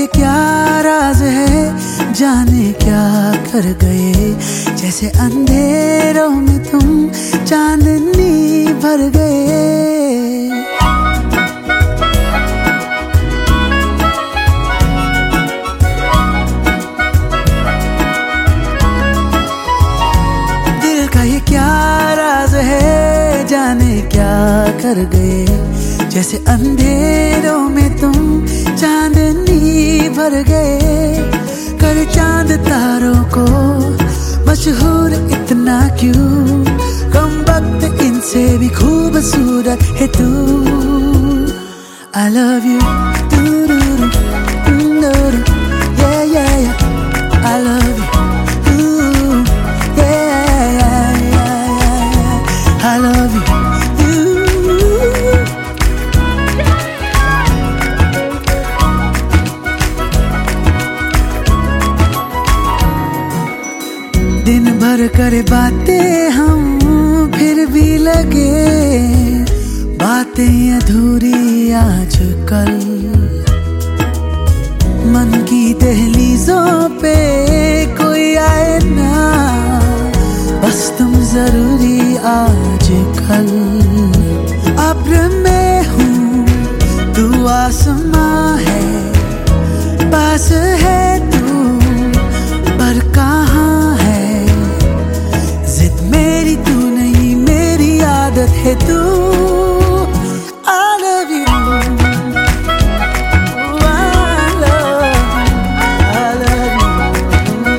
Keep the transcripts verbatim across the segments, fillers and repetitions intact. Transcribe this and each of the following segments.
ये क्या राज है, जाने क्या कर गए। जैसे अंधेरों में तुम चांदनी भर गए। दिल का ये क्या राज है, जाने क्या कर गए। जैसे अंधेरों में तुम चांदनी भर गए। कर चांद तारों को मशहूर इतना क्यों, कम वक्त इनसे भी खूबसूरत है तू। I love you, yeah yeah yeah, I love you, yeah yeah yeah, I love you. दिन भर करे बातें हम, फिर भी लगे बातें अधूरी आजकल। मन की दहलीजों पे कोई आए ना, बस तुम जरूरी आजकल। अब्र में हूँ तू आसमां है, पास है तू पर कहाँ है। मेरी तू नहीं, मेरी आदत है तू। I love you, I love you, I love you,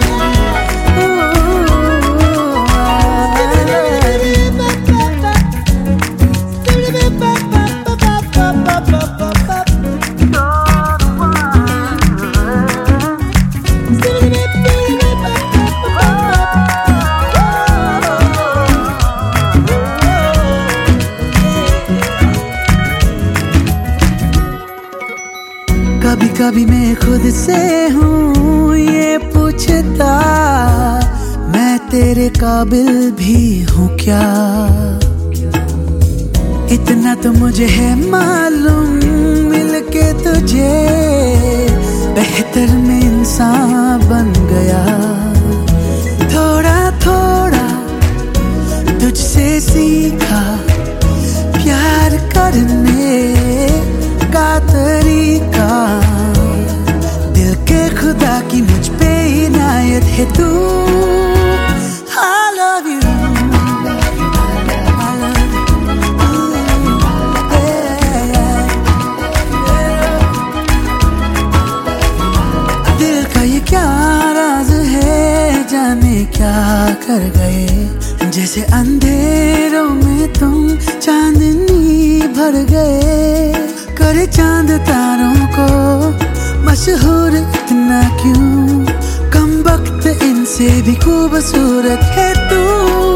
कभी कभी मैं खुद से हूँ ये पूछता, मैं तेरे काबिल भी हूँ क्या। इतना तो मुझे है मालूम, मिलके तुझे बेहतर में इंसान बन गया। थोड़ा थोड़ा तुझसे सीखा प्यार करने का तरीका। दिल के खुदा की मुझ पे इनायत है तू। I love you, I love you, yeah, yeah. दिल का ये क्या राज है, जाने क्या कर गए। जैसे अंधेरों में तुम चांदनी भर गए। करे चांद तारों को मशहूर इतना क्यों, कम वक्त इनसे भी खूबसूरत है तू।